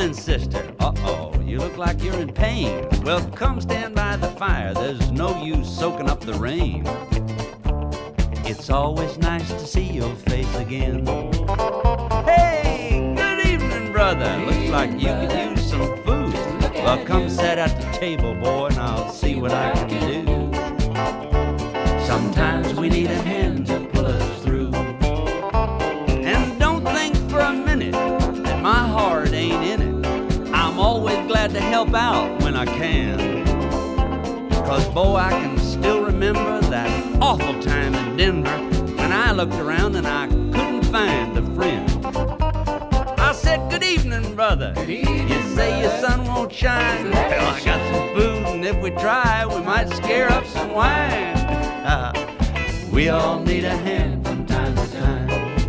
morning, sister. Uh-oh, you look like you're in pain. Well, come stand by the fire. There's no use soaking up the rain. It's always nice to see your face again. Hey, good evening, brother. Looks like you could use some food. Well, come sit at the table, boy, and I'll see what I can do. Sometimes we need a hand to pull us through. And don't think for a minute that my heart ain't in it. I'm always glad to help out when I can. 'Cause, boy, I can still remember that awful time in Denver when I looked around and I couldn't find a friend. I said, good evening, brother. Good evening, you say your sun won't shine. Well, I got some food, and if we try, we might scare up some wine. We all need a hand from time to time.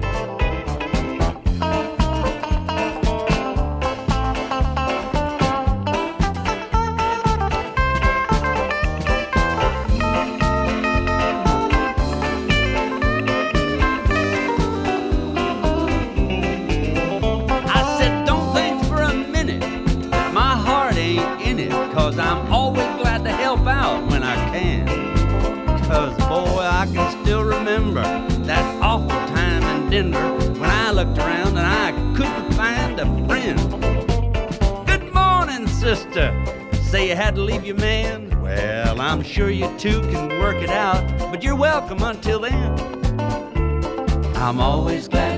I said, don't think for a minute that my heart ain't in it, 'cause I'm always glad to help out when I can. 'Cause, boy, I can still remember that awful time in Denver when I looked around and I couldn't find a friend. Good morning, sister. Say you had to leave your man? Well, I'm sure you two can work it out, but you're welcome until then. I'm always glad